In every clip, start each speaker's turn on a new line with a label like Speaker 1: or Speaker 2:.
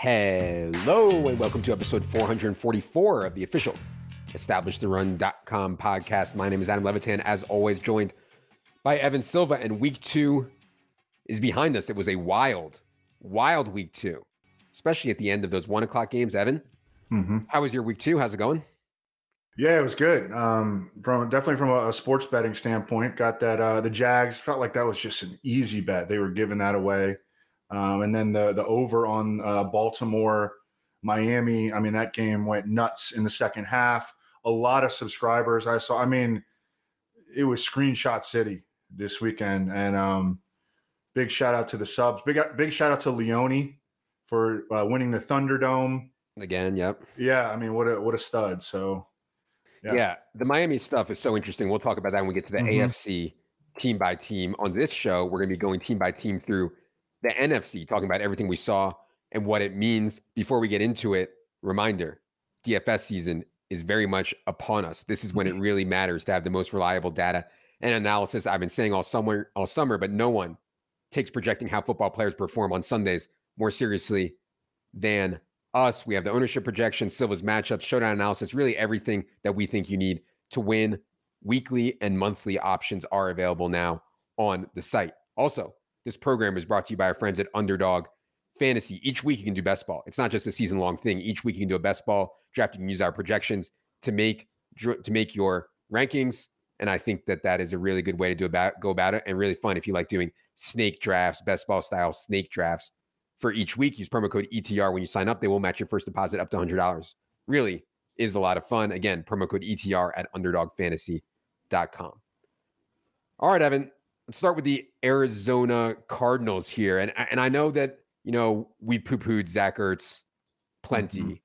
Speaker 1: Hello and welcome to episode 444 of the official EstablishTheRun.com podcast. My name is Adam Levitan, as always, joined by Evan Silva, and week 2 is behind us. It was a wild week 2, especially at the end of those 1 o'clock games. Evan, How was your week 2? How's it going?
Speaker 2: Yeah, it was good. Definitely from a sports betting standpoint, got that the Jags felt like that was just an easy bet. They were giving that away. And then the over on Baltimore, Miami, I mean, that game went nuts in the second half. A lot of subscribers I saw. I mean, it was screenshot city this weekend. And big shout out to the subs. Big shout out to Leone for winning the Thunderdome.
Speaker 1: Again, yep.
Speaker 2: Yeah, I mean, what a stud. So,
Speaker 1: yeah, the Miami stuff is so interesting. We'll talk about that when we get to the AFC team by team. On this show, we're going to be going team by team through the NFC, talking about everything we saw and what it means. Before we get into it, reminder, DFS season is very much upon us. This is when it really matters to have the most reliable data and analysis. I've been saying all summer, but no one takes projecting how football players perform on Sundays more seriously than us. We have the ownership projections, Silva's matchups, showdown analysis, really everything that we think you need to win. Weekly and monthly options are available now on the site. Also, this program is brought to you by our friends at Underdog Fantasy. Each week you can do best ball. It's not just a season-long thing. Each week you can do a best ball draft. You can use our projections to make your rankings, and I think that is a really good way to go about it, and really fun if you like doing snake drafts, best ball style snake drafts. For each week, use promo code ETR when you sign up. They will match your first deposit up to $100. Really is a lot of fun. Again, promo code ETR at UnderdogFantasy.com. All right, Evan. Let's start with the Arizona Cardinals here. And I know that, we poo-pooed Zach Ertz plenty.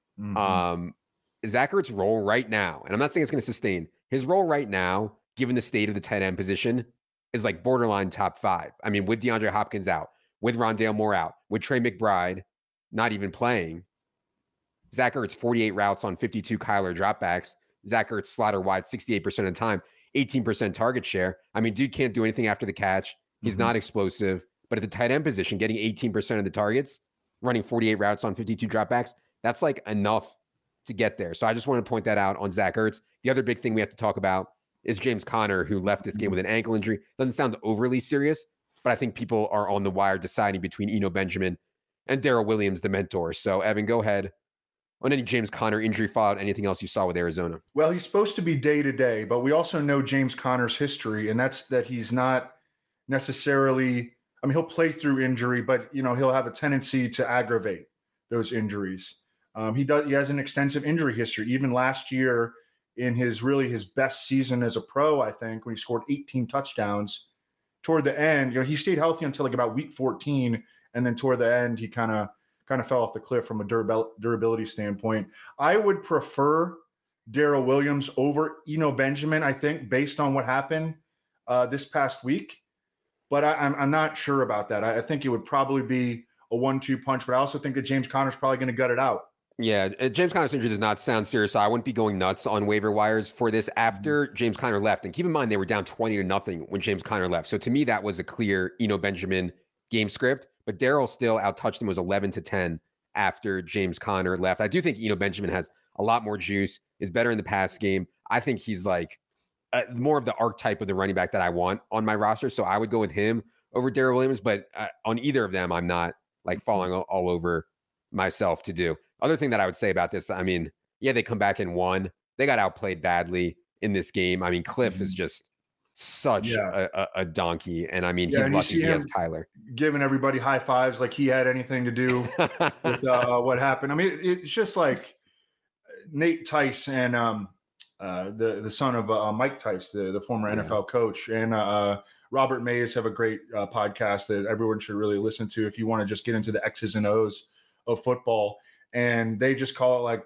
Speaker 1: Zach Ertz's role right now, and I'm not saying it's going to sustain, his role right now, given the state of the tight end position, is like borderline top 5. I mean, with DeAndre Hopkins out, with Rondale Moore out, with Trey McBride not even playing, Zach Ertz 48 routes on 52 Kyler dropbacks. Zach Ertz slaughter wide 68% of the time. 18% target share. I mean, dude can't do anything after the catch. He's not explosive. But at the tight end position, getting 18% of the targets, running 48 routes on 52 dropbacks, that's like enough to get there. So I just want to point that out on Zach Ertz. The other big thing we have to talk about is James Conner, who left this game with an ankle injury. Doesn't sound overly serious, but I think people are on the wire deciding between Eno Benjamin and Darrell Williams, the mentor. So, Evan, go ahead on any James Conner injury fallout, anything else you saw with Arizona.
Speaker 2: Well, he's supposed to be day-to-day, but we also know James Conner's history, and that's that he's not necessarily – I mean, he'll play through injury, but, he'll have a tendency to aggravate those injuries. He has an extensive injury history. Even last year in his best season as a pro, I think, when he scored 18 touchdowns, toward the end, he stayed healthy until like about week 14, and then toward the end, he kind of fell off the cliff from a durability standpoint. I would prefer Darrell Williams over Eno Benjamin, I think, based on what happened this past week. But I'm not sure about that. I think it would probably be a 1-2 punch, but I also think that James Conner's probably going to gut it out.
Speaker 1: Yeah, James Conner's injury does not sound serious, so I wouldn't be going nuts on waiver wires for this after James Conner left. And keep in mind, they were down 20-0 when James Conner left. So to me, that was a clear Eno Benjamin game script. But Darrell still out-touched him, was 11-10 after James Conner left. I do think Eno Benjamin has a lot more juice, is better in the pass game. I think he's like more of the archetype of the running back that I want on my roster. So I would go with him over Darrell Williams. But on either of them, I'm not like falling all over myself to do. Other thing that I would say about this, I mean, yeah, they come back and won. They got outplayed badly in this game. I mean, Cliff is just such a donkey. And I mean, he's lucky he has Kyler.
Speaker 2: Giving everybody high fives like he had anything to do with what happened. I mean, it's just like Nate Tice and the son of Mike Tice, the former NFL coach, and Robert Mays have a great podcast that everyone should really listen to if you want to just get into the X's and O's of football. And they just call it like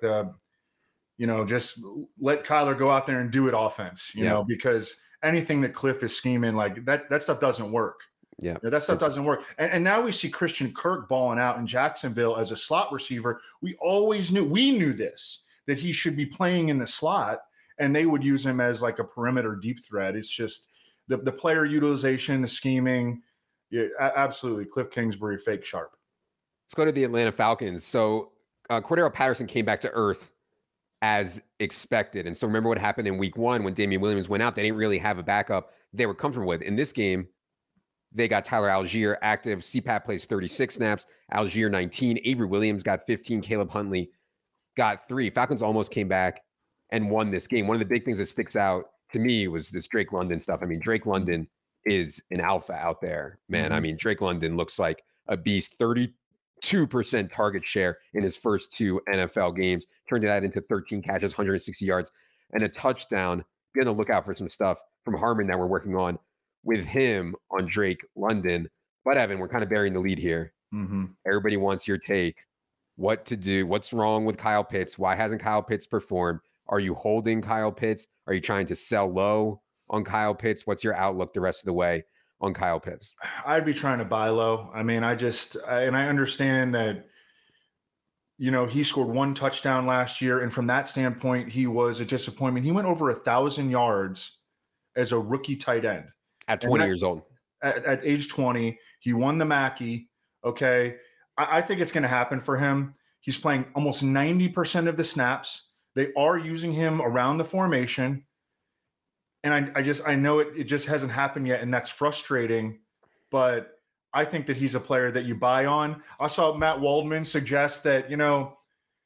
Speaker 2: just let Kyler go out there and do it offense, you know, because anything that Cliff is scheming, like that stuff doesn't work.
Speaker 1: Yeah,
Speaker 2: that stuff doesn't work. And now we see Christian Kirk balling out in Jacksonville as a slot receiver. We knew this, that he should be playing in the slot, and they would use him as like a perimeter deep threat. It's just the player utilization, the scheming. Yeah, absolutely. Cliff Kingsbury, fake sharp.
Speaker 1: Let's go to the Atlanta Falcons. So Cordero Patterson came back to earth as expected. And so remember what happened in week 1 when Damian Williams went out. They didn't really have a backup they were comfortable with. In this game, they got Tyler Algier active. CPAP plays 36 snaps. Algier 19. Avery Williams got 15. Caleb Huntley got 3. Falcons almost came back and won this game. One of the big things that sticks out to me was this Drake London stuff. I mean, Drake London is an alpha out there, man. I mean, Drake London looks like a beast. 32% target share in his first 2 NFL games. Turned that into 13 catches, 160 yards, and a touchdown. Be on the lookout for some stuff from Harmon that we're working on with him on Drake London. But Evan, we're kind of burying the lead here. Everybody wants your take. What to do? What's wrong with Kyle Pitts? Why hasn't Kyle Pitts performed? Are you holding Kyle Pitts? Are you trying to sell low on Kyle Pitts? What's your outlook the rest of the way on Kyle Pitts?
Speaker 2: I'd be trying to buy low. I mean, I understand that, you know, he scored 1 touchdown last year. And from that standpoint, he was a disappointment. He went over 1,000 yards as a rookie tight end.
Speaker 1: At 20 years old.
Speaker 2: At age 20, he won the Mackey. Okay. I think it's going to happen for him. He's playing almost 90% of the snaps. They are using him around the formation. And I know it just hasn't happened yet, and that's frustrating. But I think that he's a player that you buy on. I saw Matt Waldman suggest that, you know,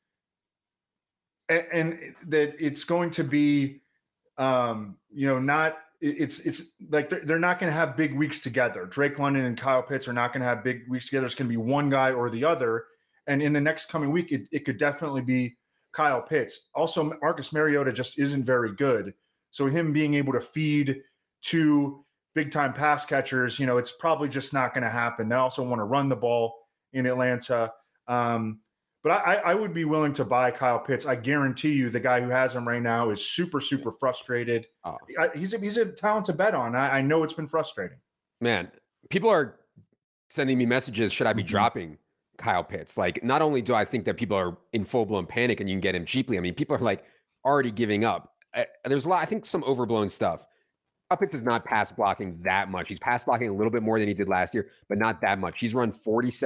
Speaker 2: and that it's going to be, you know, not – it's like they're not going to have big weeks together. Drake London and Kyle Pitts are not going to have big weeks together. It's going to be one guy or the other. And in the next coming week, it could definitely be Kyle Pitts. Also, Marcus Mariota just isn't very good. So him being able to feed 2 big-time pass catchers, you know, it's probably just not going to happen. They also want to run the ball in Atlanta. But I would be willing to buy Kyle Pitts. I guarantee you the guy who has him right now is super, super frustrated. Oh. He's a talent to bet on. I know it's been frustrating.
Speaker 1: Man, people are sending me messages, should I be dropping Kyle Pitts? Like, not only do I think that people are in full-blown panic and you can get him cheaply, I mean, people are like already giving up. There's a lot, I think, some overblown stuff. Kyle Pitts is not pass blocking that much. He's pass blocking a little bit more than he did last year, but not that much. He's run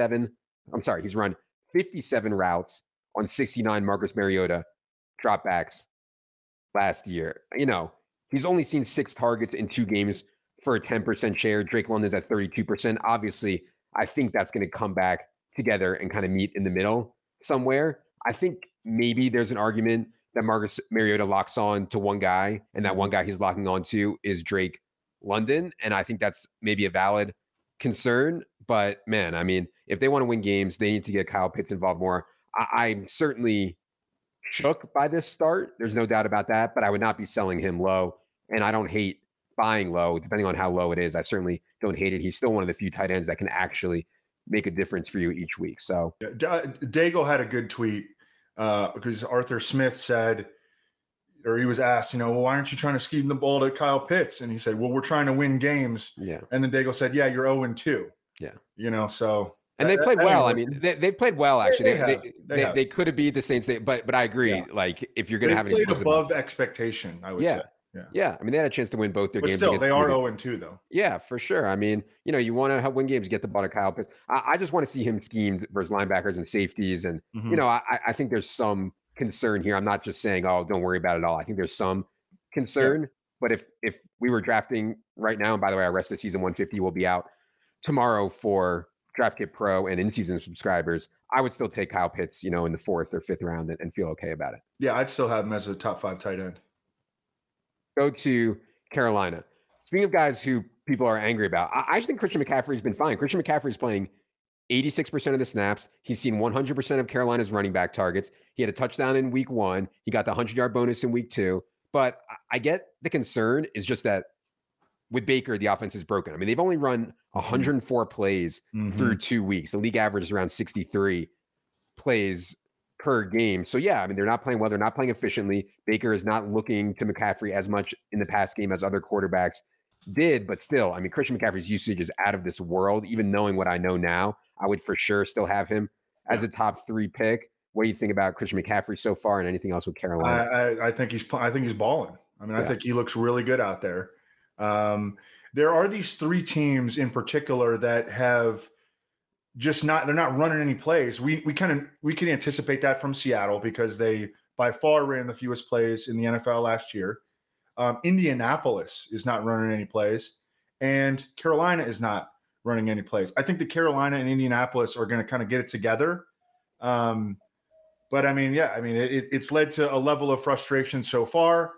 Speaker 1: 57 routes on 69 Marcus Mariota dropbacks last year. You know, he's only seen 6 targets in 2 games for a 10% share. Drake London's at 32%. Obviously, I think that's going to come back together and kind of meet in the middle somewhere. I think maybe there's an argument that Marcus Mariota locks on to one guy, and that one guy he's locking on to is Drake London. And I think that's maybe a valid concern. But man, I mean, if they want to win games, they need to get Kyle Pitts involved more. I'm certainly shook by this start. There's no doubt about that, but I would not be selling him low. And I don't hate buying low, depending on how low it is. I certainly don't hate it. He's still one of the few tight ends that can actually make a difference for you each week. So
Speaker 2: Daigle had a good tweet because Arthur Smith said, or he was asked, you know, well, why aren't you trying to scheme the ball to Kyle Pitts? And he said, well, we're trying to win games.
Speaker 1: Yeah.
Speaker 2: And then Daigle said, yeah, you're 0-2.
Speaker 1: Yeah.
Speaker 2: You know, so.
Speaker 1: And they played well. I mean, they've played well, actually. They could have beat the Saints. But I agree. Yeah. Like, if you're going to have an
Speaker 2: explosive above expectation, I would say.
Speaker 1: Yeah. I mean, they had a chance to win both their games.
Speaker 2: Still, they are 0-2, though.
Speaker 1: Yeah, for sure. I mean, you know, you want to win games, get the ball to Kyle Pitts. I just want to see him schemed versus linebackers and safeties. And, you know, I think there's some concern here. I'm not just saying, oh, don't worry about it all. I think there's some concern. Yeah. But if we were drafting right now, and by the way, our rest of season 150 will be out tomorrow for Draft Kit Pro and in-season subscribers, I would still take Kyle Pitts, you know, in the 4th or 5th round and feel okay about it.
Speaker 2: Yeah, I'd still have him as a top 5 tight end.
Speaker 1: Go to Carolina. Speaking of guys who people are angry about, I think Christian McCaffrey's been fine. Christian McCaffrey's playing 86% of the snaps. He's seen 100% of Carolina's running back targets. He had a touchdown in week 1. He got the 100-yard bonus in week 2. But I get the concern is just that with Baker, the offense is broken. I mean, they've only run 104 plays through 2 weeks. The league average is around 63 plays per game. So, yeah, I mean, they're not playing well. They're not playing efficiently. Baker is not looking to McCaffrey as much in the past game as other quarterbacks did. But still, I mean, Christian McCaffrey's usage is out of this world. Even knowing what I know now, I would for sure still have him as a top 3 pick. What do you think about Christian McCaffrey so far and anything else with Carolina?
Speaker 2: I think he's balling. I mean, I think he looks really good out there. There are these 3 teams in particular that have they're not running any plays. We can anticipate that from Seattle because they by far ran the fewest plays in the NFL last year. Indianapolis is not running any plays, and Carolina is not running any plays. I think the Carolina and Indianapolis are going to kind of get it together. But I mean, it's led to a level of frustration so far.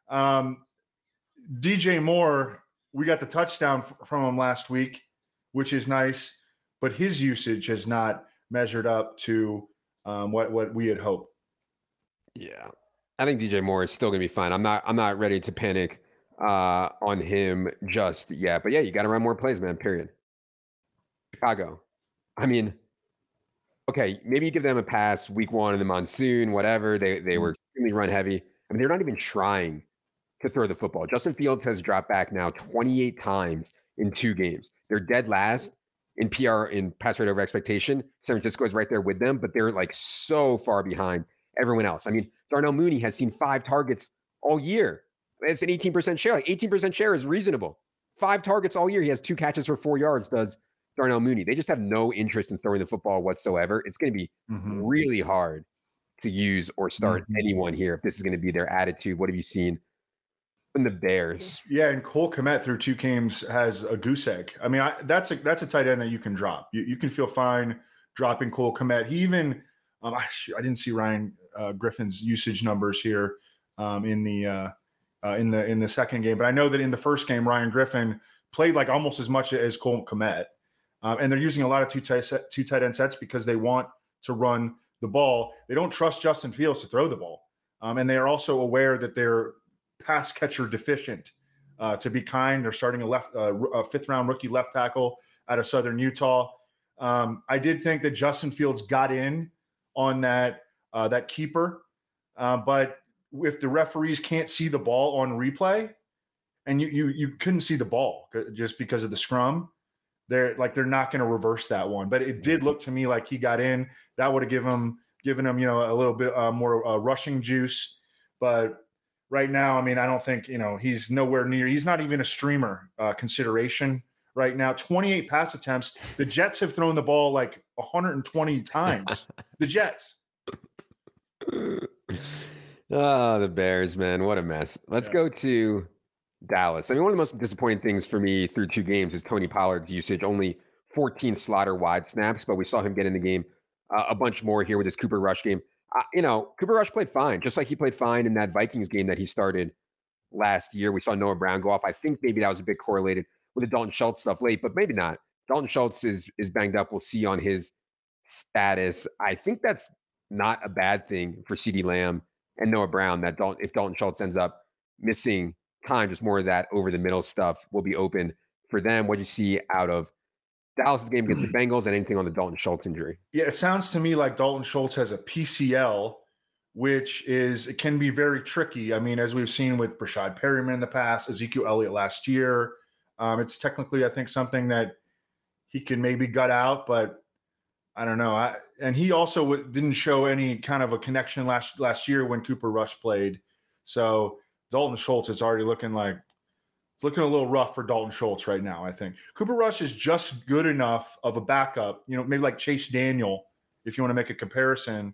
Speaker 2: DJ Moore, we got the touchdown from him last week, which is nice, but his usage has not measured up to what we had hoped.
Speaker 1: Yeah, I think DJ Moore is still going to be fine. I'm not ready to panic on him just yet. But yeah, you got to run more plays, man. Period. Chicago. I mean, okay, maybe you give them a pass week 1 in the monsoon, whatever. They were extremely run heavy. I mean, they're not even trying to throw the football. Justin Fields has dropped back now 28 times in 2 games. They're dead last in PR in pass rate over expectation. San Francisco is right there with them, but they're like so far behind everyone else. I mean, Darnell Mooney has seen 5 targets all year. It's an 18% share. Like 18% share is reasonable. 5 targets all year. He has 2 catches for 4 yards, does Darnell Mooney. They just have no interest in throwing the football whatsoever. It's going to be really hard to use or start anyone here if this is going to be their attitude. What have you seen from the Bears?
Speaker 2: Yeah, and Cole Kmet through 2 games has a goose egg. I mean, that's a tight end that you can drop. You can feel fine dropping Cole Kmet. He even I didn't see Ryan Griffin's usage numbers here in the second game, but I know that in the first game Ryan Griffin played like almost as much as Cole Kmet. And they're using a lot of two tight end sets because they want to run the ball. They don't trust Justin Fields to throw the ball. And they are also aware that they're pass catcher deficient. To be kind, they're starting a 5th round rookie left tackle out of Southern Utah. I did think that Justin Fields got in on that keeper. But if the referees can't see the ball on replay, and you couldn't see the ball just because of the scrum, they're not going to reverse that one. But it did look to me like he got in. That would have given him a little bit more rushing juice. But right now, I mean, I don't think he's nowhere near. He's not even a streamer consideration right now. 28 pass attempts. The Jets have thrown the ball like 120 times. The Jets.
Speaker 1: Oh, the Bears, man. What a mess. Let's go to Dallas. I mean, one of the most disappointing things for me through 2 games is Tony Pollard's usage. Only 14 slaughter wide snaps, but we saw him get in the game a bunch more here with his Cooper Rush game. Cooper Rush played fine, just like he played fine in that Vikings game that he started last year. We saw Noah Brown go off. I think maybe that was a bit correlated with the Dalton Schultz stuff late, but maybe not. Dalton Schultz is banged up. We'll see on his status. I think that's not a bad thing for CeeDee Lamb and Noah Brown, that if Dalton Schultz ends up missing time, just more of that over the middle stuff will be open for them. What do you see out of Dallas's game against the Bengals and anything on the Dalton Schultz injury?
Speaker 2: Yeah, it sounds to me like Dalton Schultz has a PCL, it can be very tricky. I mean, as we've seen with Brashad Perryman in the past, Ezekiel Elliott last year, it's technically, I think, something that he can maybe gut out, but I don't know. And he also didn't show any kind of a connection last year when Cooper Rush played. So Dalton Schultz is already looking like it's looking a little rough for Dalton Schultz right now, I think. Cooper Rush is just good enough of a backup, maybe like Chase Daniel, if you want to make a comparison,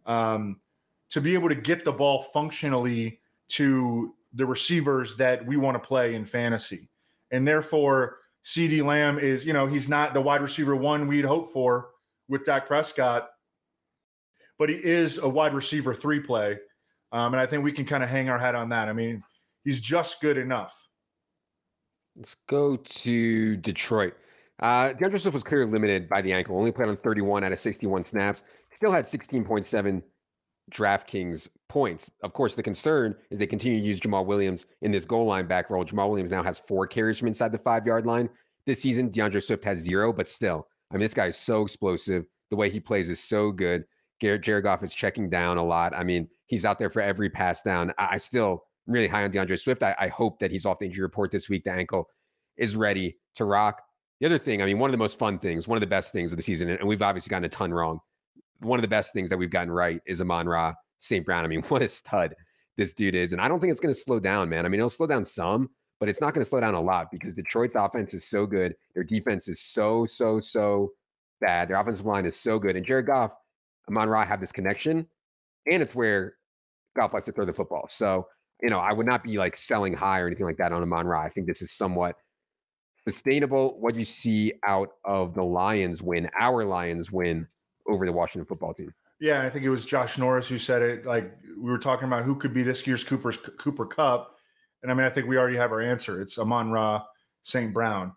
Speaker 2: to be able to get the ball functionally to the receivers that we want to play in fantasy. And therefore, CeeDee Lamb is, he's not the wide receiver 1 we'd hope for with Dak Prescott, but he is a wide receiver 3 play. And I think we can kind of hang our hat on that. I mean, he's just good enough.
Speaker 1: Let's go to Detroit. DeAndre Swift was clearly limited by the ankle. Only played on 31 out of 61 snaps. Still had 16.7 DraftKings points. Of course, the concern is they continue to use Jamal Williams in this goal line back role. Jamal Williams now has 4 carries from inside the 5-yard line this season. DeAndre Swift has 0, but still, I mean, this guy is so explosive. The way he plays is so good. Jared Goff is checking down a lot. I mean, he's out there for every pass down. I still am really high on DeAndre Swift. I hope that he's off the injury report this week. The ankle is ready to rock. The other thing, I mean, one of the most fun things, one of the best things of the season, and we've obviously gotten a ton wrong. One of the best things that we've gotten right is Amon-Ra St. Brown. I mean, what a stud this dude is. And I don't think it's going to slow down, man. I mean, it'll slow down some, but it's not going to slow down a lot because Detroit's offense is so good. Their defense is so bad. Their offensive line is so good. And Jared Goff, Amon-Ra have this connection, and it's where Goff likes to throw the football. So, I would not be like selling high or anything like that on Amon-Ra. I think this is somewhat sustainable. What do you see out of the Lions win, our Lions win over the Washington football team?
Speaker 2: Yeah, I think it was Josh Norris who said it. Like, we were talking about who could be this year's Cooper Kupp. And I mean, I think we already have our answer. It's Amon-Ra St. Brown.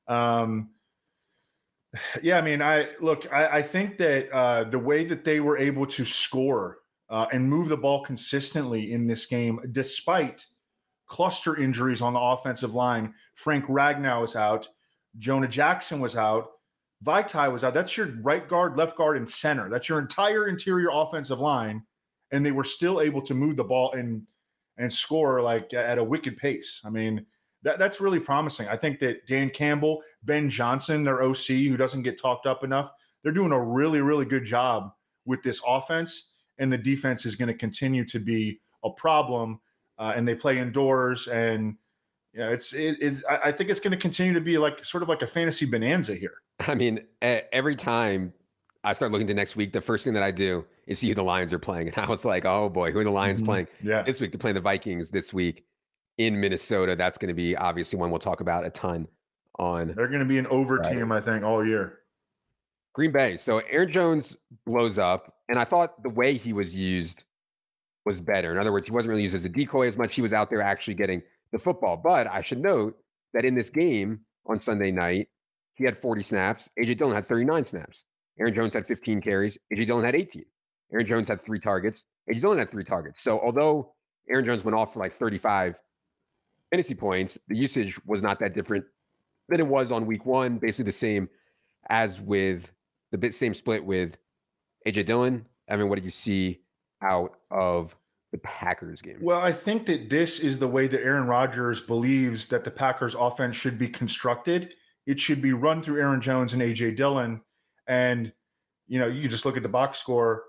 Speaker 2: Yeah, I mean, I think that the way that they were able to score and move the ball consistently in this game, despite cluster injuries on the offensive line, Frank Ragnow was out, Jonah Jackson was out, Vaitai was out. That's your right guard, left guard, and center. That's your entire interior offensive line, and they were still able to move the ball and score like at a wicked pace. I mean, that's really promising. I think that Dan Campbell, Ben Johnson, their OC, who doesn't get talked up enough, they're doing a really, really good job with this offense, and the defense is going to continue to be a problem. And they play indoors, and I think it's going to continue to be like sort of like a fantasy bonanza here.
Speaker 1: I mean, every time I start looking to next week, the first thing that I do is see who the Lions are playing. And I was like, oh boy, who are the Lions playing this week? They're playing the Vikings this week in Minnesota. That's going to be obviously one we'll talk about a ton on.
Speaker 2: They're going to be an over team, I think, all year.
Speaker 1: Green Bay. So Aaron Jones blows up, and I thought the way he was used was better. In other words, he wasn't really used as a decoy as much. He was out there actually getting the football. But I should note that in this game on Sunday night, he had 40 snaps. A.J. Dillon had 39 snaps. Aaron Jones had 15 carries. A.J. Dillon had 18. Aaron Jones had 3 targets. A.J. Dillon had 3 targets. So although Aaron Jones went off for like 35 fantasy points, the usage was not that different than it was on week 1. Basically the same as with the same split with A.J. Dillon. I mean, what did you see out of the Packers game?
Speaker 2: Well, I think that this is the way that Aaron Rodgers believes that the Packers offense should be constructed. It should be run through Aaron Jones and A.J. Dillon. And, you just look at the box score.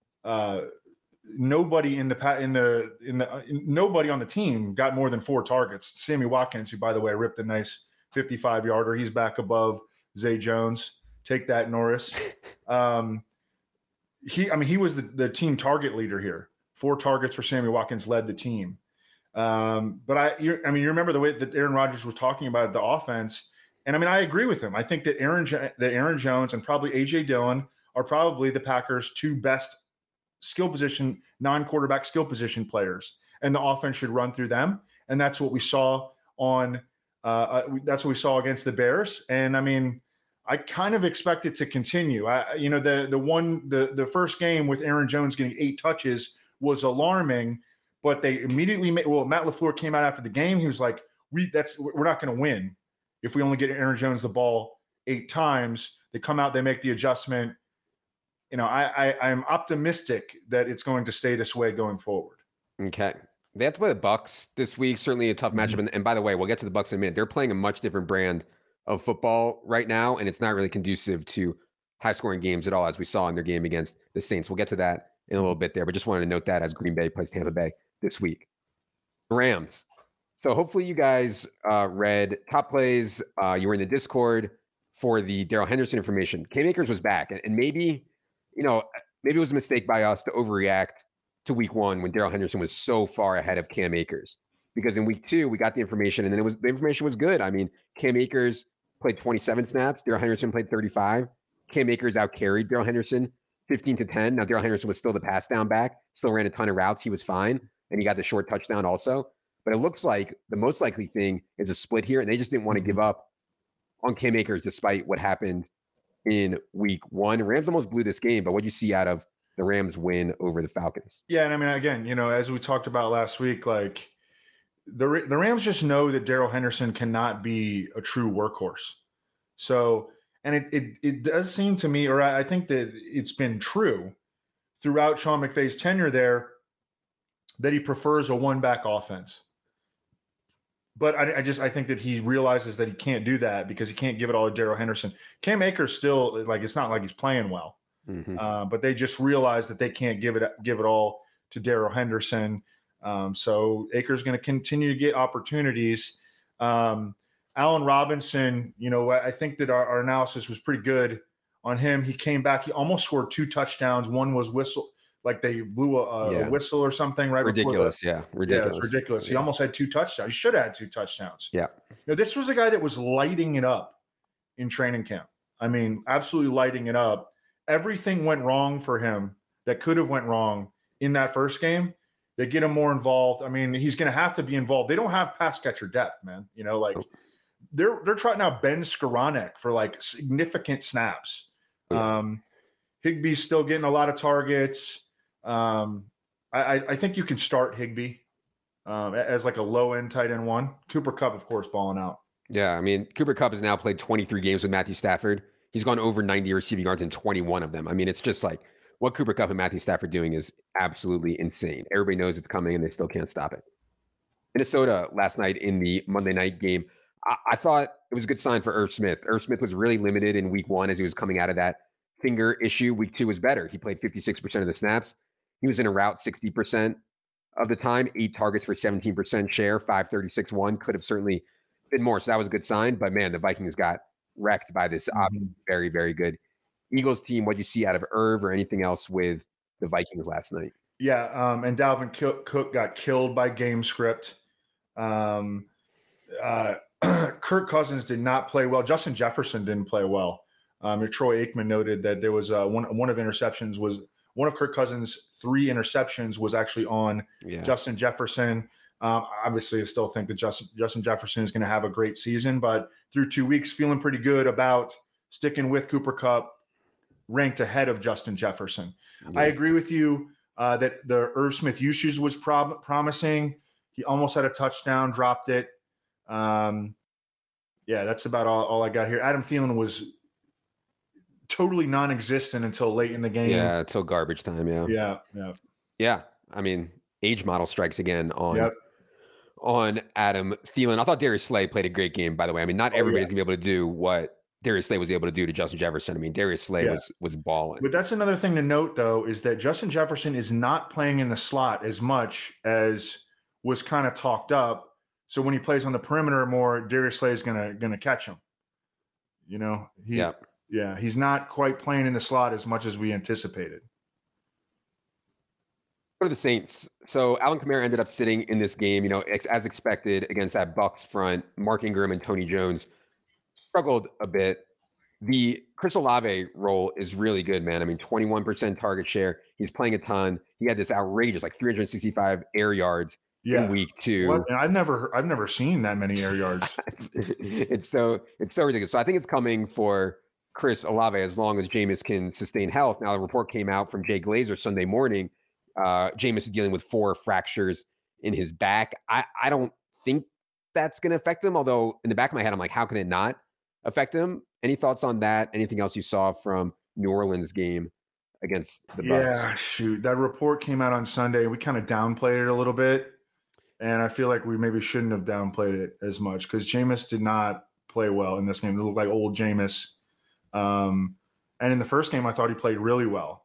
Speaker 2: Nobody nobody on the team got more than 4 targets. Sammy Watkins, who, by the way, ripped a nice 55-yarder. He's back above Zay Jones. Take that, Norris. He was the team target leader here. 4 targets for Sammy Watkins led the team. But you remember the way that Aaron Rodgers was talking about the offense. And I mean, I agree with him. I think that Aaron Jones and probably A.J. Dillon are probably the Packers' 2 best skill position, non-quarterback skill position players. And the offense should run through them. And that's what we saw against the Bears. And I mean, I kind of expect it to continue. The first game with Aaron Jones getting 8 touches was alarming, but they immediately Matt LaFleur came out after the game. He was like, we're not going to win if we only get Aaron Jones the ball 8 times. They come out, they make the adjustment. I'm optimistic that it's going to stay this way going forward.
Speaker 1: Okay. They have to play the Bucs this week. Certainly a tough matchup. And by the way, we'll get to the Bucs in a minute. They're playing a much different brand of football right now, and it's not really conducive to high-scoring games at all, as we saw in their game against the Saints. We'll get to that in a little bit there, but just wanted to note that as Green Bay plays Tampa Bay this week. Rams. So hopefully you guys read top plays. You were in the Discord for the Darrell Henderson information. Cam Akers was back, and maybe it was a mistake by us to overreact to week 1 when Darrell Henderson was so far ahead of Cam Akers. Because in week 2, we got the information, and then the information was good. I mean, Cam Akers played 27 snaps. Darrell Henderson played 35. Cam Akers outcarried Darrell Henderson 15-10. Now, Darrell Henderson was still the pass down back, still ran a ton of routes. He was fine, and he got the short touchdown also. But it looks like the most likely thing is a split here, and they just didn't want to give up on Cam Akers despite what happened in week 1. Rams almost blew this game, but what do you see out of the Rams win over the Falcons?
Speaker 2: Yeah, and I mean, again, as we talked about last week, like the Rams just know that Darrell Henderson cannot be a true workhorse. So, and it does seem to me, or I think that it's been true throughout Sean McVay's tenure there, that he prefers a one-back offense. But I think that he realizes that he can't do that because he can't give it all to Darrell Henderson. Cam Akers still, like, it's not like he's playing well. But they just realize that they can't give it all to Darrell Henderson. So Akers going to continue to get opportunities. Allen Robinson, I think that our analysis was pretty good on him. He came back. He almost scored 2 touchdowns. One was whistle, like they blew a whistle or something right
Speaker 1: ridiculous.
Speaker 2: before.
Speaker 1: Ridiculous.
Speaker 2: Yeah, it's ridiculous. He almost had 2 touchdowns. He should have had 2 touchdowns.
Speaker 1: Yeah.
Speaker 2: This was a guy that was lighting it up in training camp. I mean, absolutely lighting it up. Everything went wrong for him that could have went wrong in that first game. They get him more involved. I mean, he's going to have to be involved. They don't have pass catcher depth, man. They're trying out Ben Skoranek for like significant snaps. Higbee's still getting a lot of targets. I think you can start Higbee as like a low end tight end 1. Cooper Kupp, of course, balling out.
Speaker 1: Yeah, I mean, Cooper Kupp has now played 23 games with Matthew Stafford. He's gone over 90 receiving yards in 21 of them. I mean, it's just like what Cooper Kupp and Matthew Stafford doing is absolutely insane. Everybody knows it's coming, and they still can't stop it. Minnesota last night in the Monday night game, I thought it was a good sign for Irv Smith. Irv Smith was really limited in week 1 as he was coming out of that finger issue. Week 2 was better. He played 56% of the snaps. He was in a route 60% of the time, 8 targets for 17% share, 536-1. Could have certainly been more. So that was a good sign. But man, the Vikings got wrecked by this very, very good Eagles team. What do you see out of Irv or anything else with the Vikings last night?
Speaker 2: Yeah, and Dalvin Cook got killed by game script. Kirk Cousins did not play well. Justin Jefferson didn't play well. Troy Aikman noted that there was one of Kirk Cousins' 3 interceptions was actually on Justin Jefferson. Obviously, I still think that Justin Jefferson is going to have a great season, but through 2 weeks, feeling pretty good about sticking with Cooper Kupp, ranked ahead of Justin Jefferson. Yeah. I agree with you that the Irv Smith usage was promising. He almost had a touchdown, dropped it. That's about all I got here. Adam Thielen was totally non-existent until late in the game.
Speaker 1: Yeah, until garbage time. Yeah. I mean, age model strikes again on Adam Thielen. I thought Darius Slay played a great game, by the way. I mean, not everybody's gonna be able to do what Darius Slay was able to do to Justin Jefferson. I mean, Darius Slay was balling.
Speaker 2: But that's another thing to note, though, is that Justin Jefferson is not playing in the slot as much as was kind of talked up. So when he plays on the perimeter more, Darius Slay is gonna catch him. He's not quite playing in the slot as much as we anticipated.
Speaker 1: For the Saints, so Alvin Kamara ended up sitting in this game, as expected against that Bucs front. Mark Ingram and Tony Jones struggled a bit. The Chris Olave role is really good, man. I mean, 21% target share. He's playing a ton. He had this outrageous, 365 air yards in week 2.
Speaker 2: What? I've never seen that many air yards.
Speaker 1: it's so ridiculous. So I think it's coming for Chris Olave as long as Jameis can sustain health. Now, the report came out from Jay Glazer Sunday morning. Jameis is dealing with 4 fractures in his back. I don't think that's going to affect him, although in the back of my head, I'm like, how can it not affect him? Any thoughts on that? Anything else you saw from New Orleans game against the Bucs?
Speaker 2: Yeah, shoot. That report came out on Sunday. We kind of downplayed it a little bit, and I feel like we maybe shouldn't have downplayed it as much because Jameis did not play well in this game. It looked like old Jameis. And in the first game, I thought he played really well.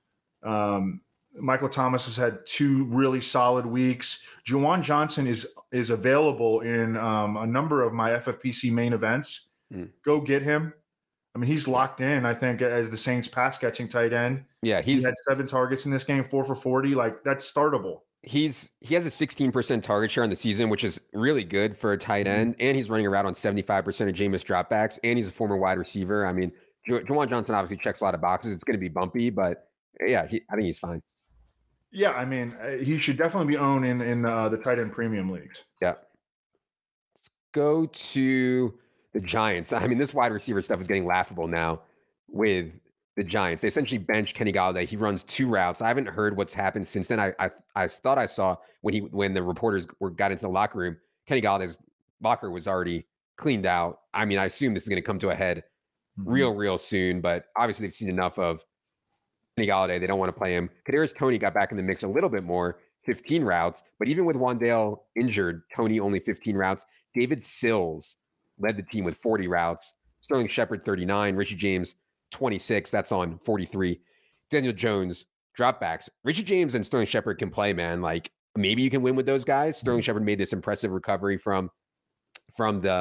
Speaker 2: Michael Thomas has had 2 really solid weeks. Juwan Johnson is available in a number of my FFPC main events. Go get him. I mean, he's locked in, I think, as the Saints pass catching tight end.
Speaker 1: Yeah,
Speaker 2: he had 7 targets in this game, 4 for 40. That's startable.
Speaker 1: He has a 16% target share on the season, which is really good for a tight end. And he's running around on 75% of Jameis dropbacks. And he's a former wide receiver. I mean, Juwan Johnson obviously checks a lot of boxes. It's going to be bumpy, but I think he's fine.
Speaker 2: Yeah, I mean, he should definitely be owned in the tight end premium leagues.
Speaker 1: Yeah. Let's go to the Giants. I mean, this wide receiver stuff is getting laughable now with the Giants. They essentially benched Kenny Golladay. He runs 2 routes. I haven't heard what's happened since then. I thought I saw when the reporters got into the locker room, Kenny Galladay's locker was already cleaned out. I mean, I assume this is going to come to a head real soon, but obviously they've seen enough of Kenny Golladay. They don't want to play him. Kadarius Toney got back in the mix a little bit more, 15 routes, but even with Wan'Dale injured, Toney only 15 routes. David Sills led the team with 40 routes. Sterling Shepard, 39. Richie James, 26. That's on 43. Daniel Jones, dropbacks. Richie James and Sterling Shepard can play, man. Maybe you can win with those guys. Sterling Shepard made this impressive recovery from the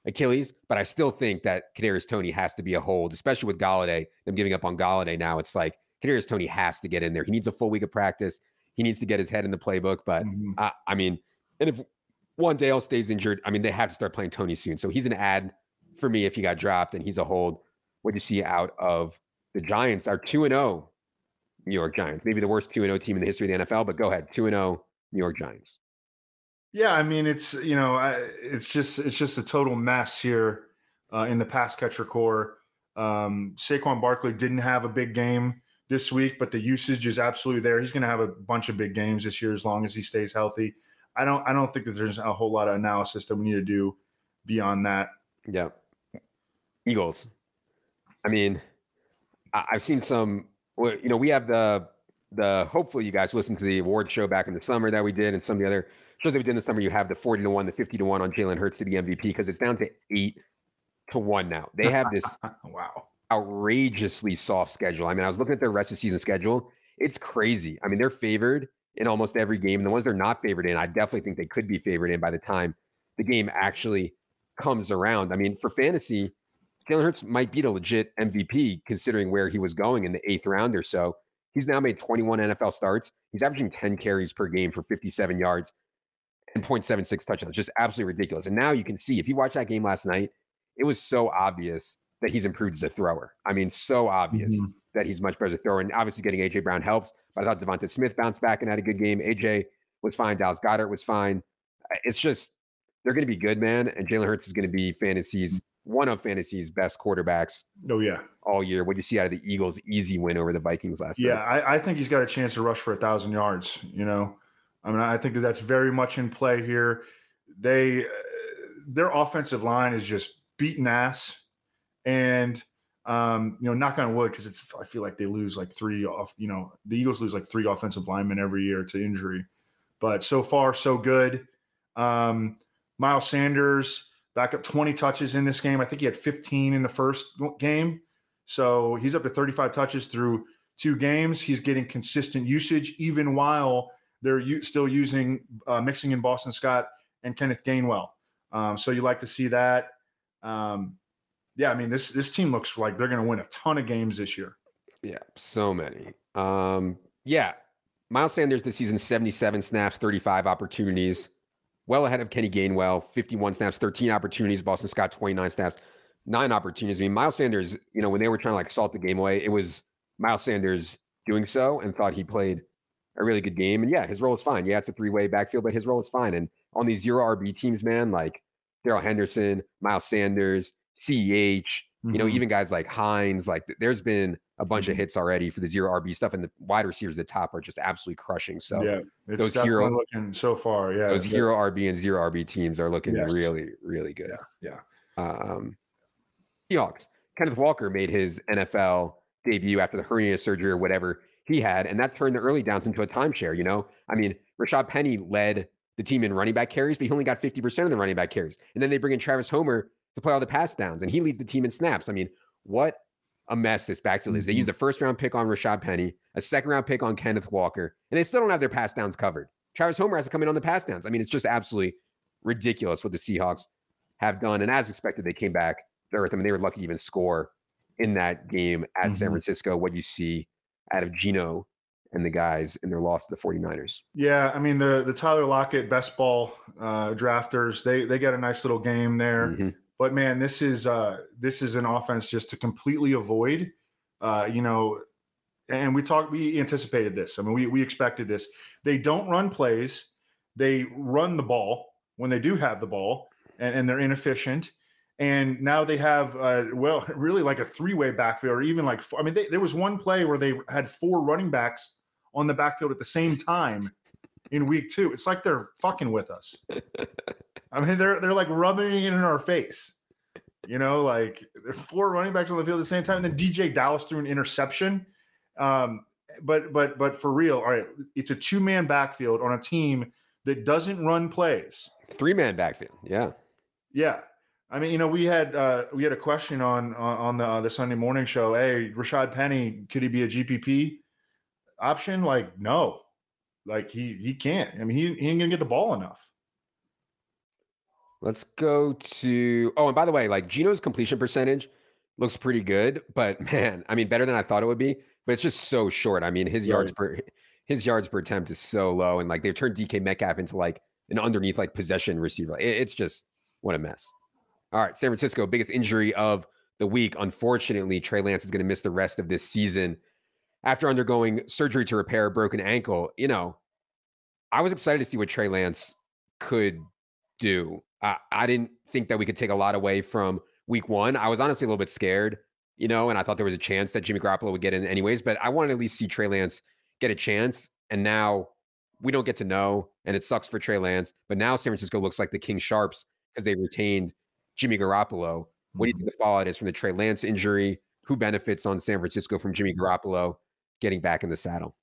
Speaker 1: Achilles, but I still think that Kadarius Toney has to be a hold, especially with Golladay. Them giving up on Golladay now. It's like Kadarius Toney has to get in there. He needs a full week of practice. He needs to get his head in the playbook. But I mean, and if one Dale stays injured, I mean, they have to start playing Toney soon. So he's an ad for me if he got dropped, and he's a hold. What do you see out of the Giants? Our 2-0 New York Giants, maybe the worst 2-0 team in the history of the NFL. But go ahead, 2-0 New York Giants.
Speaker 2: Yeah, I mean, it's just a total mess here in the pass catcher core. Saquon Barkley didn't have a big game this week, but the usage is absolutely there. He's going to have a bunch of big games this year as long as he stays healthy. I don't think that there's a whole lot of analysis that we need to do beyond that.
Speaker 1: Yeah. Eagles. I mean, I've seen some. Well, we have the hopefully you guys listened to the award show back in the summer that we did, and some of the other shows that we did in the summer. You have the 40-1, the 50-1 on Jalen Hurts to be MVP because it's down to 8-1 now. They have this
Speaker 2: wow
Speaker 1: outrageously soft schedule. I mean, I was looking at their rest of season schedule. It's crazy. I mean, they're favored in almost every game. And the ones they're not favored in, I definitely think they could be favored in by the time the game actually comes around. I mean, for fantasy, Jalen Hurts might be the legit MVP considering where he was going in the 8th round or so. He's now made 21 NFL starts. He's averaging 10 carries per game for 57 yards and 0.76 touchdowns. Just absolutely ridiculous. And now you can see, if you watched that game last night, it was so obvious that he's improved as a thrower. I mean, so obvious that he's much better as a thrower. And obviously getting A.J. Brown helps. But I thought Devonta Smith bounced back and had a good game. A.J. was fine. Dallas Goedert was fine. It's just, they're going to be good, man. And Jalen Hurts is going to be one of fantasy's best quarterbacks.
Speaker 2: Oh, yeah.
Speaker 1: All year. What do you see out of the Eagles' easy win over the Vikings last night?
Speaker 2: Yeah, I think he's got a chance to rush for 1,000 yards, I mean, I think that's very much in play here. Their offensive line is just beating ass. And, knock on wood, because I feel like they lose like the Eagles lose like 3 offensive linemen every year to injury. But so far, so good. Miles Sanders back up 20 touches in this game. I think he had 15 in the first game. So he's up to 35 touches through 2 games. He's getting consistent usage, even while they're still mixing in Boston Scott and Kenneth Gainwell. So you like to see that. Yeah, I mean, this team looks like they're going to win a ton of games this year.
Speaker 1: Yeah, so many. Yeah, Miles Sanders this season, 77 snaps, 35 opportunities. Well ahead of Kenny Gainwell, 51 snaps, 13 opportunities. Boston Scott, 29 snaps, 9 opportunities. I mean, Miles Sanders, when they were trying to salt the game away, it was Miles Sanders doing so and thought he played a really good game. And yeah, his role is fine. Yeah, it's a 3-way backfield, but his role is fine. And on these 0 RB teams, man, like Darrell Henderson, Miles Sanders, CEH, even guys like Hines, like there's been a bunch of hits already for the 0 RB stuff, and the wide receivers at the top are just absolutely crushing. So
Speaker 2: yeah, it's those hero looking so far. Yeah,
Speaker 1: those hero RB and 0 RB teams are looking really, really good.
Speaker 2: Yeah.
Speaker 1: Seahawks. Kenneth Walker made his NFL debut after the hernia surgery or whatever he had, and that turned the early downs into a timeshare. I mean, Rashad Penny led the team in running back carries, but he only got 50% of the running back carries. And then they bring in Travis Homer to play all the pass downs, and he leads the team in snaps. I mean, what a mess this backfield is. They used a 1st-round pick on Rashad Penny, a 2nd-round pick on Kenneth Walker, and they still don't have their pass downs covered. Travis Homer has to come in on the pass downs. I mean, it's just absolutely ridiculous what the Seahawks have done. And as expected, they came back to earth. I mean, they were lucky to even score in that game at San Francisco. What do you see out of Geno and the guys in their loss to the 49ers?
Speaker 2: Yeah, I mean, the Tyler Lockett best ball drafters, they got a nice little game there. But man, this is an offense just to completely avoid, and we anticipated this. I mean, we expected this. They don't run plays. They run the ball when they do have the ball, and they're inefficient. And now they have, really like a 3-way backfield, or even there was one play where they had 4 running backs on the backfield at the same time in week 2. It's like they're fucking with us. I mean, they're like rubbing it in our face. Like 4 running backs on the field at the same time. And then DJ Dallas threw an interception. But for real, all right, it's a 2-man backfield on a team that doesn't run plays.
Speaker 1: 3-man backfield. Yeah.
Speaker 2: Yeah. I mean, we had a question on the Sunday morning show. Hey, Rashad Penny, could he be a GPP option? Like, no, like he can't. I mean, he ain't gonna get the ball enough.
Speaker 1: Let's go to. Oh, and by the way, like Gino's completion percentage looks pretty good, but man, I mean, better than I thought it would be. But it's just so short. I mean,
Speaker 2: Right.
Speaker 1: his yards per attempt is so low, and like they've turned DK Metcalf into like an underneath like possession receiver. It's just what a mess. All right, San Francisco, biggest injury of the week. Unfortunately, Trey Lance is going to miss the rest of this season after undergoing surgery to repair a broken ankle. You know, I was excited to see what Trey Lance could do. I didn't think that we could take a lot away from week one. I was honestly a little bit scared, you know, and I thought there was a chance that Jimmy Garoppolo would get in anyways, but I wanted to at least see Trey Lance get a chance. And now we don't get to know, and it sucks for Trey Lance. But now San Francisco looks like the King Sharps because they retained Jimmy Garoppolo. What do you think the fallout is from the Trey Lance injury? Who benefits on San Francisco from Jimmy Garoppolo getting back in the saddle?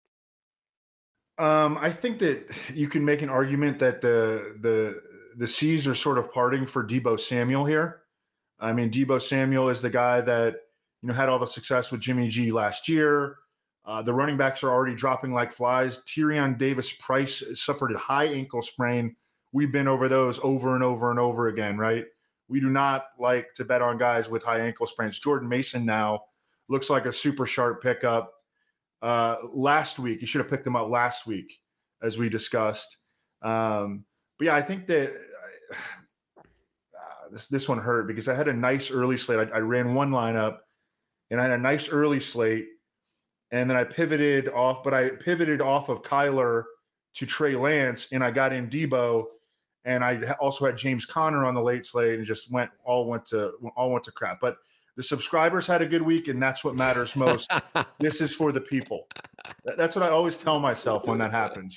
Speaker 2: I think that you can make an argument that the seas are sort of parting for Deebo Samuel here. I mean, Deebo Samuel is the guy that had all the success with Jimmy G last year. The running backs are already dropping like flies. Tyrion Davis-Price suffered a high ankle sprain. We've been over those over and over and over again, right? We do not like to bet on guys with high ankle sprains. Jordan Mason now looks like a super sharp pickup. Last week, you should have picked him up last week, as we discussed. But yeah, I think that this one hurt because I had a nice early slate. I ran one lineup, and I had a nice early slate, and then I pivoted off. But I pivoted off of Kyler to Trey Lance, and I got in Deebo, and I also had James Conner on the late slate, and just all went to crap. But the subscribers had a good week, and that's what matters most. This is for the people. That's what I always tell myself when that happens,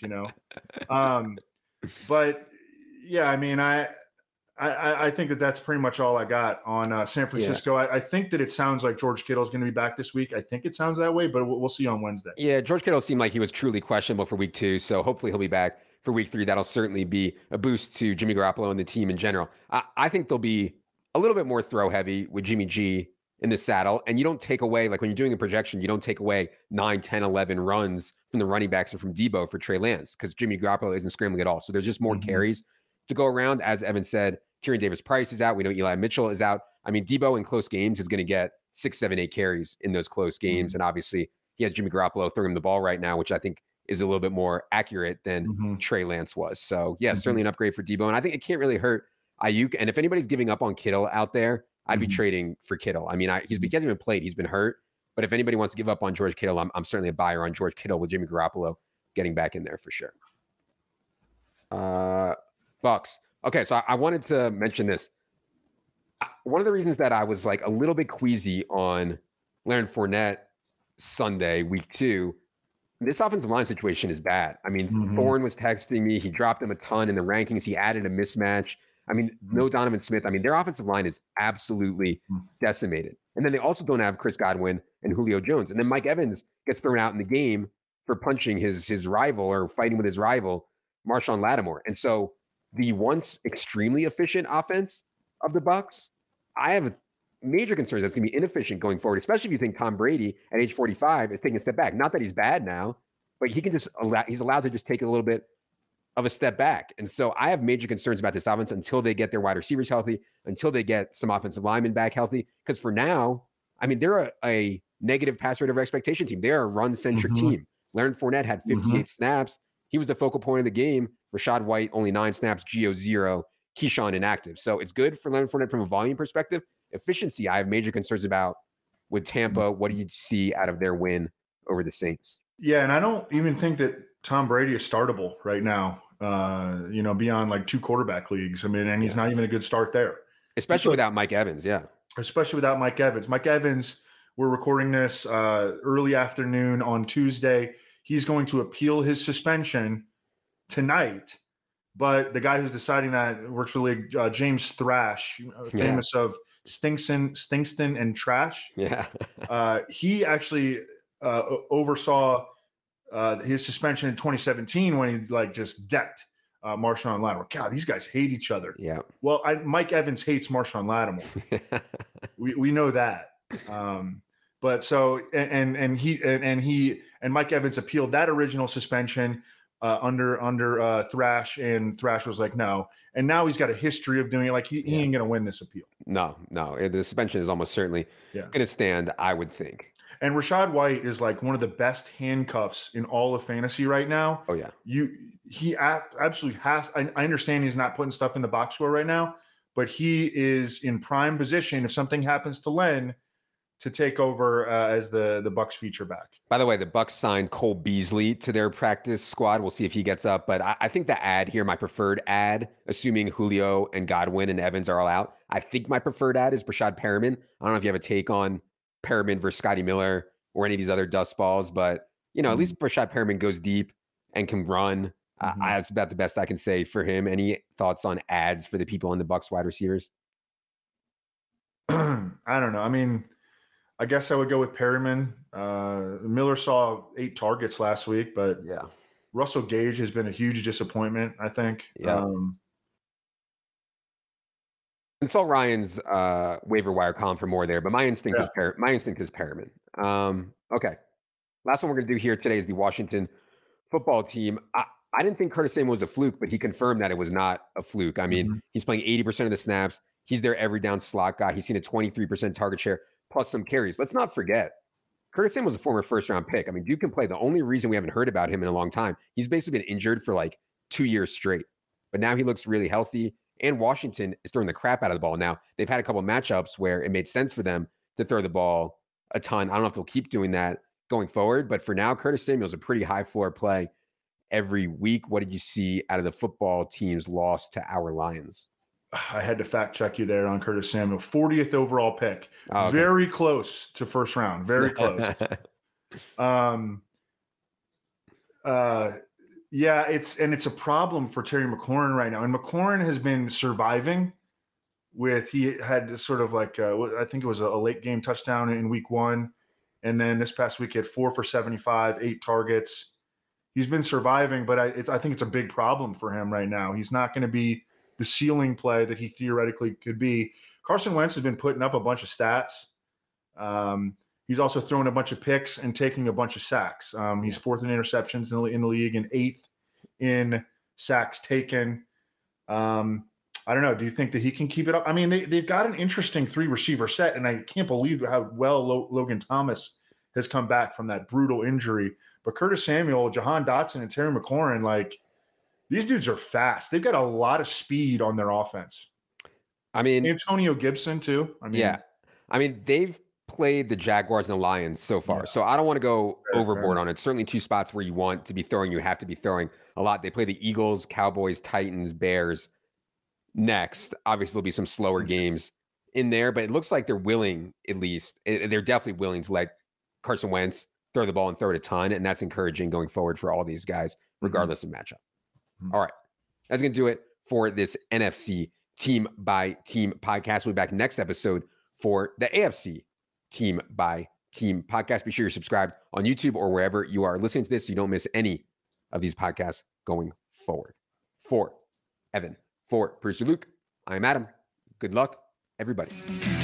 Speaker 2: But yeah, I mean, I think that that's pretty much all I got on San Francisco. Yeah. I think that it sounds like George Kittle is going to be back this week. I think it sounds that way, but we'll see on Wednesday.
Speaker 1: Yeah, George Kittle seemed like he was truly questionable for week 2, so hopefully he'll be back for week 3. That'll certainly be a boost to Jimmy Garoppolo and the team in general. I think they'll be a little bit more throw heavy with Jimmy G in the saddle. And you don't take away, like when you're doing a projection, you don't take away 9, 10, 11 runs from the running backs or from Deebo for Trey Lance because Jimmy Garoppolo isn't scrambling at all. So there's just more carries to go around. As Evan said, Tyrion Davis-Price is out. We know Eli Mitchell is out. I mean, Deebo in close games is going to get 6, 7, 8 carries in those close games. And obviously he has Jimmy Garoppolo throwing him the ball right now, which I think is a little bit more accurate than Trey Lance was. So yeah, certainly an upgrade for Deebo. And I think it can't really hurt Ayuk. And if anybody's giving up on Kittle out there, I'd be trading for Kittle. I mean, he hasn't even played. He's been hurt. But if anybody wants to give up on George Kittle, I'm certainly a buyer on George Kittle with Jimmy Garoppolo getting back in there for sure. Bucks. Okay, so I wanted to mention this. One of the reasons that I was like a little bit queasy on Leonard Fournette Sunday, week 2, this offensive line situation is bad. I mean, Thorne was texting me. He dropped him a ton in the rankings. He added a mismatch. I mean, no Donovan Smith. I mean, their offensive line is absolutely decimated. And then they also don't have Chris Godwin and Julio Jones. And then Mike Evans gets thrown out in the game for punching his rival or fighting with his rival, Marshawn Lattimore. And so the once extremely efficient offense of the Bucs, I have major concerns that's going to be inefficient going forward, especially if you think Tom Brady at age 45 is taking a step back. Not that he's bad now, but he's allowed to just take a little bit of a step back. And so I have major concerns about this offense until they get their wide receivers healthy, until they get some offensive linemen back healthy. Because for now, I mean, they're a negative pass rate over expectation team. They're a run-centric team. Leonard Fournette had 58 snaps. He was the focal point of the game. Rashad White, only 9 snaps. Gio, 0. Keyshawn, inactive. So it's good for Leonard Fournette from a volume perspective. Efficiency, I have major concerns about with Tampa. What do you see out of their win over the Saints?
Speaker 2: Yeah, and I don't even think that Tom Brady is startable right now. Beyond like 2 quarterback leagues. I mean, and he's not even a good start there.
Speaker 1: Especially without Mike Evans, yeah.
Speaker 2: Especially without Mike Evans. Mike Evans, we're recording this early afternoon on Tuesday. He's going to appeal his suspension tonight. But the guy who's deciding that works for the league, James Thrash, famous of Stinkston and Trash.
Speaker 1: Yeah.
Speaker 2: He actually oversaw his suspension in 2017 when he just decked Marshawn Lattimore. God, these guys hate each other.
Speaker 1: Yeah.
Speaker 2: Well, Mike Evans hates Marshawn Lattimore. we know that. But so and Mike Evans appealed that original suspension, under Thrash, and Thrash was like, no. And now he's got a history of doing it. Like he ain't going to win this appeal.
Speaker 1: No. The suspension is almost certainly going to stand, I would think.
Speaker 2: And Rachaad White is like one of the best handcuffs in all of fantasy right now.
Speaker 1: Oh yeah.
Speaker 2: He absolutely has. I understand he's not putting stuff in the box score right now, but he is in prime position if something happens to Len to take over as the Bucks feature back.
Speaker 1: By the way, the Bucks signed Cole Beasley to their practice squad. We'll see if he gets up. But I think the ad here, my preferred ad, assuming Julio and Godwin and Evans are all out, I think my preferred ad is Breshad Perriman. I don't know if you have a take on Perriman versus Scotty Miller or any of these other dust balls, but at least Breshad Perriman goes deep and can run. That's about the best I can say for him. Any thoughts on ads for the people on the Bucks wide receivers?
Speaker 2: I don't know. I mean, I guess I would go with Perriman. Miller saw 8 targets last week, but Russell Gage has been a huge disappointment, I think.
Speaker 1: And saw Ryan's waiver wire column for more there, but my instinct is Perriman. Okay. Last one we're going to do here today is the Washington football team. I didn't think Curtis Samuel was a fluke, but he confirmed that it was not a fluke. I mean, he's playing 80% of the snaps. He's their every down slot guy. He's seen a 23% target share plus some carries. Let's not forget, Curtis Samuel was a former first-round pick. I mean, Duke can play. The only reason we haven't heard about him in a long time, he's basically been injured for like 2 years straight. But now he looks really healthy. And Washington is throwing the crap out of the ball. Now, they've had a couple of matchups where it made sense for them to throw the ball a ton. I don't know if they'll keep doing that going forward. But for now, Curtis Samuel is a pretty high floor play every week. What did you see out of the football team's loss to our Lions?
Speaker 2: I had to fact check you there on Curtis Samuel. 40th overall pick. Oh, okay. Very close to first round. Very close. Yeah, it's a problem for Terry McLaurin right now. And McLaurin has been surviving he had sort of like, I think it was a late game touchdown in week 1. And then this past week he had 4 for 75, 8 targets. He's been surviving, but I think it's a big problem for him right now. He's not going to be the ceiling play that he theoretically could be. Carson Wentz has been putting up a bunch of stats. He's also throwing a bunch of picks and taking a bunch of sacks. He's 4th in interceptions in the league and 8th in sacks taken. I don't know. Do you think that he can keep it up? I mean, they've got an interesting 3-receiver set, and I can't believe how well Logan Thomas has come back from that brutal injury. But Curtis Samuel, Jahan Dotson, and Terry McLaurin, like, these dudes are fast. They've got a lot of speed on their offense.
Speaker 1: I mean,
Speaker 2: Antonio Gibson too.
Speaker 1: I mean, they've played the Jaguars and the Lions so far. So I don't want to go overboard on it. Certainly 2 spots where you want to be throwing, you have to be throwing a lot. They play the Eagles, Cowboys, Titans, Bears next. Obviously, there'll be some slower games in there, but it looks like they're willing, at least. They're definitely willing to let Carson Wentz throw the ball and throw it a ton. And that's encouraging going forward for all these guys, regardless of matchup. All right. That's going to do it for this NFC Team by Team podcast. We'll be back next episode for the AFC Team by Team podcast. Be sure you're subscribed on YouTube or wherever you are listening to this so you don't miss any of these podcasts going forward. For Evan, for producer Luke, I'm Adam. Good luck, everybody.